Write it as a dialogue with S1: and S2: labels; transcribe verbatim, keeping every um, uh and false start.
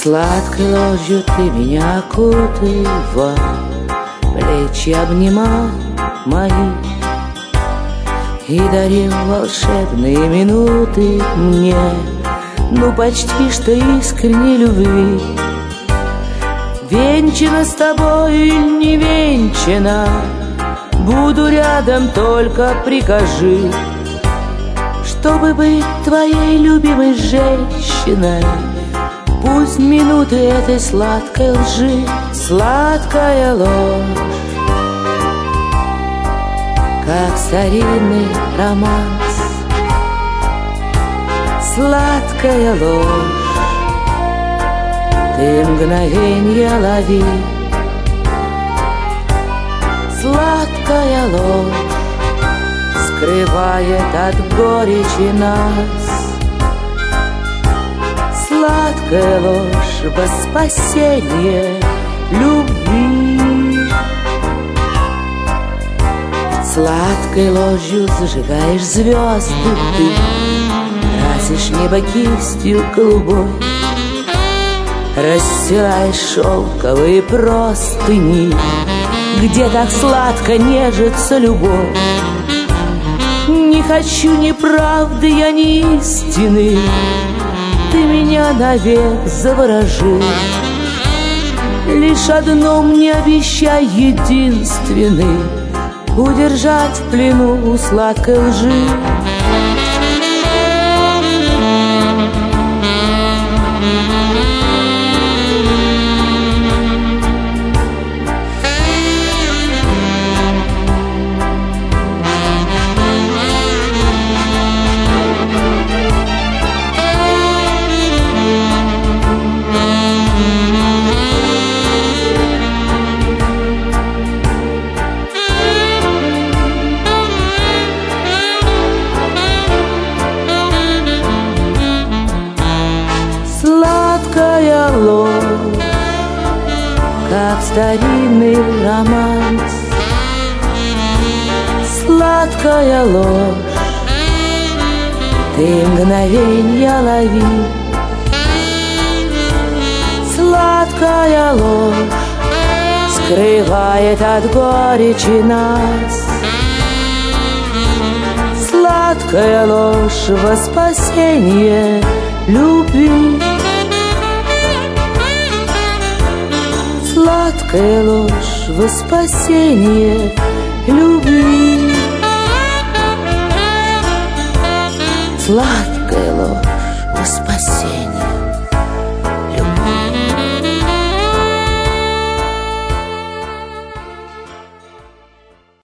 S1: Сладкой ложью ты меня окутывал, плечи обнимал мои и дарил волшебные минуты мне, ну почти что искренней любви. Венчана с тобой или не венчана, буду рядом, только прикажи, чтобы быть твоей любимой женщиной. Пусть минуты этой сладкой лжи, сладкая ложь, как старинный романс. Сладкая ложь, ты мгновенье лови. Сладкая ложь скрывает от горечи нас. Сладкая ложь во спасение любви. Сладкой ложью зажигаешь звезды ты, красишь небо кистью голубой, расстилаешь шелковые простыни, где так сладко нежится любовь. Не хочу ни правды, я ни истины, ты меня навек заворожи. Лишь одно мне обещай, единственный, удержать в плену сладкой лжи. Сладкая ложь, как старинный романс. Сладкая ложь, ты мгновенья лови. Сладкая ложь скрывает от горечи нас. Сладкая ложь во спасение любви. Сладкая ложь во спасение любви. Сладкая ложь во спасение